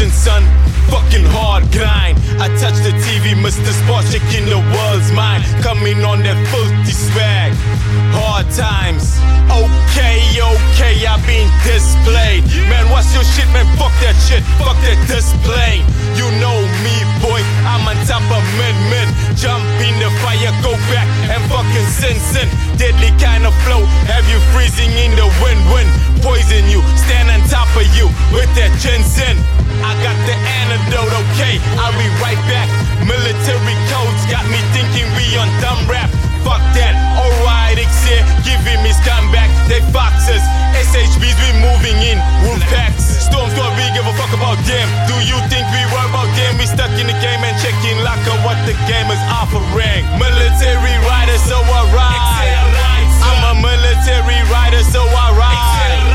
passion, son. Fucking hard grind. I touch the TV, Mr. Sports, shaking the world's mind. Coming on that filthy swag. Hard times. Okay, I've been displayed. Man, what's your shit, man? Fuck that shit, fuck that display. You know me, boy, I'm on top of men. Jump in the fire, go back and fucking sin. Deadly kind of flow, have you freezing in the wind. Poison you, stand on top of you with that ginseng. I got the antidote, okay, I'll be right back. Military codes got me thinking we on dumb rap. Fuck that, alright, here, giving me scumbag. They foxes, SHBs, we moving in, wolf packs. Storms, do we give a fuck about them? Do you think we worry about them? We stuck in the game and checking locker what the game is offering. Military rider, so I ride. I'm a military rider, so I ride.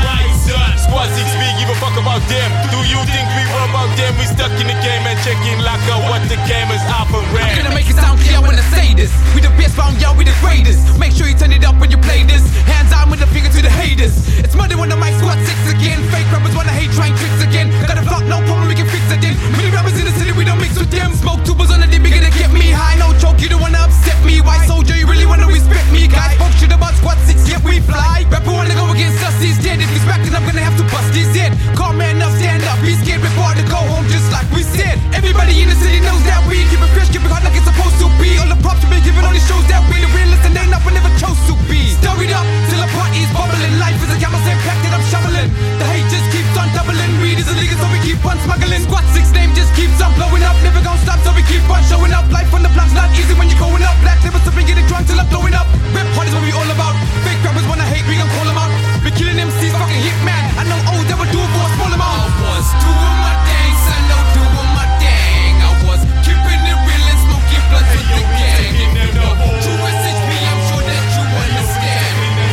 Squad 6B, give a fuck about them. Do you think we worry about them? We stuck in the game and checking locker what the game is offering. I'm gonna make it sound clear when I say this. We the best round, y'all, we the greatest. Make sure you turn it up when you play this. Hands on with the finger to the haters. It's Monday when the mic squad 6 again. Fake rappers wanna hate, trying tricks again. Got a block, no problem, we can fix it then. Many rappers in the city, we don't mix with them. Smoke tubers on the day, gonna get me high. No joke, you don't wanna upset me. White soldier, you really wanna respect me. Guys, spoke shit about squad 6, yet we fly. Rapper wanna go against us, he's dead. If he's back, then I'm gonna have to bust his head. Call man up, stand up, be scared before to go home, just like we said. Everybody in the city knows that we keep it fresh, keep it hot like it's supposed to be. All the props you been giving, all these shows that we the realest, and they never chose to be. Stir it up till the party's bubbling. Life is a camera, same pack that I'm shoveling. The hate just keeps on doubling. Weed is illegal, so we keep on smuggling. Squad 6 name just keeps on blowing up, never gonna stop, so we keep on showing up. Life on the block's not easy when you're growing up. Black labels to bring getting drunk till I'm blowing up. Rap hard is what we all about. Fake rappers wanna hate, we gon' call them out. We killing MCs, fucking hitman. I know old that would do it for a small amount. I was doing my thing, son, no doing my thing. I was keeping it real and smoking blunts with the gang. True SHB, I'm sure that you understand.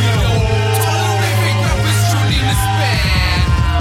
Tolerate fake rappers, truly the span.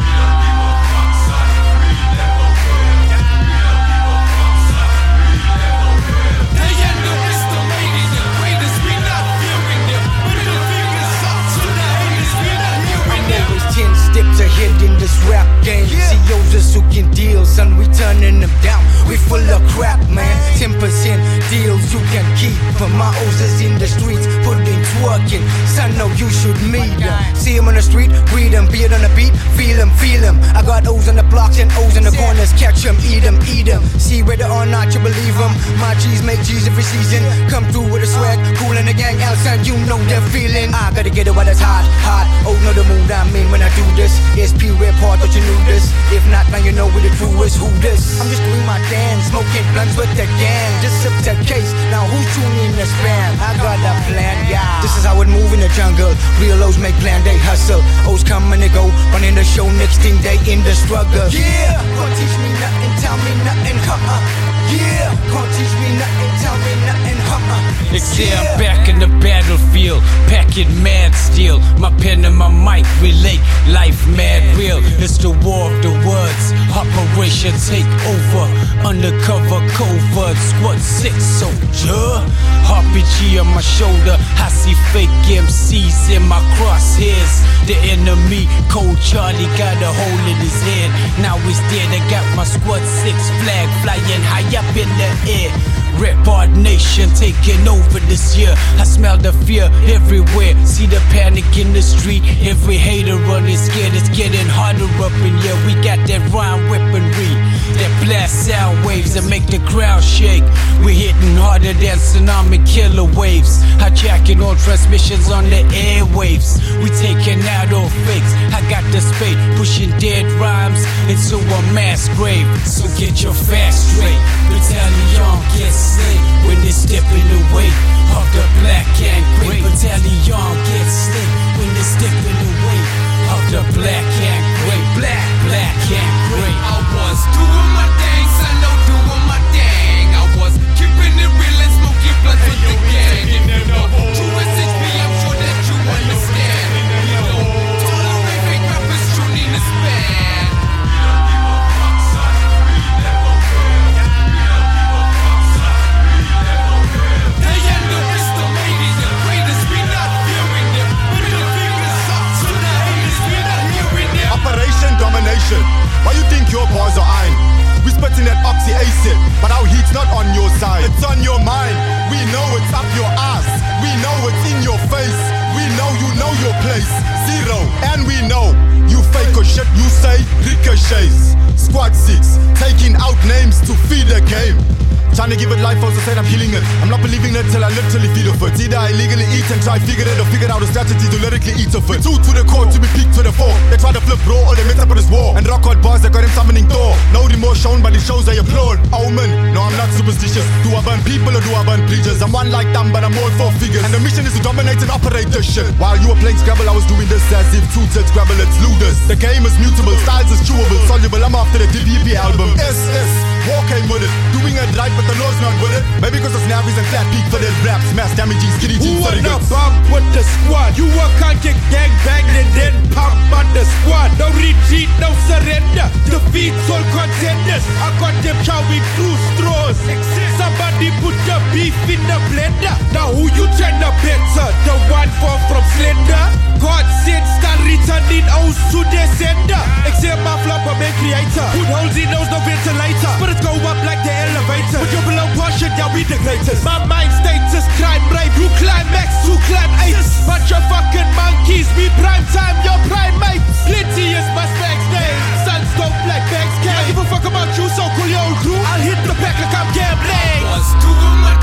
They underestimated the greatest, we not fearing them. Middle fingers up to the haters, we not hearing them. Always 10 steps ahead in this rap game. CEOs are sucking deals and we turning them down. We full of crap, man. 10% deals you can keep. For my O's is in the streets, putting twerking. Son, no, you should meet them. See him on the street, greet him. Beard on the beat, feel him. I got O's on the blocks and O's in the corners. Catch him, eat him. See whether or not you believe him. My G's make G's every season. Come through with a swag, cool in the gang. Else and you know the feeling. I gotta get it while it's hot. Oh, know the mood I'm in when I do this. SP rap hard, thought you knew this. If not, now you know we the truest. Who this? I'm just doing my dance, smoking blunts with the gang. Just up the case, now who's tuning the spam? I got a plan, yeah. This is how it move in the jungle. Real O's make plan, they hustle. O's come and they go, running the show, next thing they in the struggle. Yeah, can't teach me nothing, tell me nothing, Yeah, can't teach me nothing, tell me nothing, I'm back in the battlefield, packing mad steel. My pen and my mic relate life mad real. It's the war of the words, Operation Take Over. Undercover covert, Squad 6 soldier. RPG on my shoulder, I see fake MCs in my crosshairs. The enemy, Cold Charlie, got a hole in his head. Now he's dead, I got my Squad 6 flag flying high up in the air. Rap Hard Nation taking over this year. I smell the fear everywhere. See the panic in the street. Every hater running scared. It's getting harder up in here. We got that rhyme weaponry that blast sound waves and make the crowd shake. We're hitting harder than tsunami killer waves. Hijacking all transmissions on the airwaves. We taking out all fakes. I got the spade pushing dead rhymes into a mass grave. So get your facts straight. Battalion gets slayed when they stepping away of the black and gray. Battalion gets slayed when they stepping away of the black and gray. Black and gray. I was doing my thing, son, no doing my thing. I was keeping it real and smoking blood with the gang. True SHB, I'm sure that you understand. Tolerate fake rappers, truly the span. Operation Domination. it, but our heat's not on your side. It's on your mind. We know it's up your ass. We know it's in your face. We know you know your place. Zero, and we know you fake or shit you say ricochets. Squad 6, taking out names to feed the game. Trying to give it life, also said I'm killing it. I'm not believing it till I literally feel of it. Either I illegally eat and try figure it or figure out a strategy to lyrically eat of it. Two to the core to be peaked to the four. They try to flip bro, all they mix up on this war. And rock hard bars that got him summoning Thor. No remorse shown by the shows I applaud. Omen, no I'm not superstitious. Do I burn people or do I burn preachers? I'm one like them but I'm all four figures. And the mission is to dominate and operate this shit. While you were playing Scrabble I was doing this as if two said Scrabble, it's ludus. The game is mutable, styles is chewable, soluble. I'm after the DPP album. War came with it, doing it right but the law's not with it. Maybe because of snappers and flat peak for their raps, mass damaging skinny jeans. Who wanna bump with the squad? You work on get gang banged and then pump on the squad. No retreat, no surrender. Defeats all contenders. I got them chowing through straws. Somebody put the beef in the blender. Now who you tryna better? The one far from slender. God sent start returning out to their sender. Except my flopper man creator. Put holes in those no ventilator. Spirits go up like the elevator. But you're below portion, yeah we the greatest. My mind status crime rate. You climax, you climb 8. Bunch of fucking monkeys. We prime time, your prime mate. Plenty is my specs name. Sons don't black bags can. I give a fuck about you, so call your old crew. I'll hit the back like I'm gambling. Was doing my